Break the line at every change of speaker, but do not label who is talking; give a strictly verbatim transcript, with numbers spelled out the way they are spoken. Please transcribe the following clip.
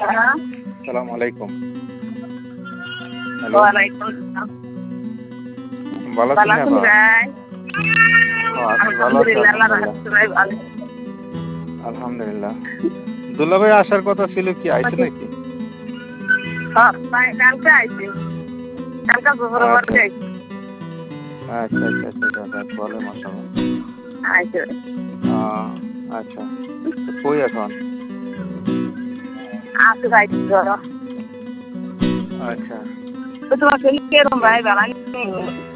আসসালামু আলাইকুম। হ্যালো,
ওয়ালাইকুম আসসালাম।
ভালো আছেন
ভালো আছেন
আপা?
ভাই?
ও আছি, ভালো আছি
আলহামদুলিল্লাহ, আল্লাহর
আলহামদুলিল্লাহ।
রহমতে ভাই ভালো।
আলহামদুলিল্লাহ। দুলাভাই আসার কথা ছিল, কি আইছে নাকি?
হ্যাঁ, ভাই কালকে আইছি। কালকে দুপুরে
আচ্ছা
পরে আইছি।
আচ্ছা আচ্ছা আচ্ছা আচ্ছা যাক, ভালো মাশাআল্লাহ।
আইছে।
আহ, আচ্ছা, তো কই এখন?
আজকে যাইছি ধরো।
আচ্ছা,
তো তোমার শরীর কিরকম ভাই? ভালো নেই?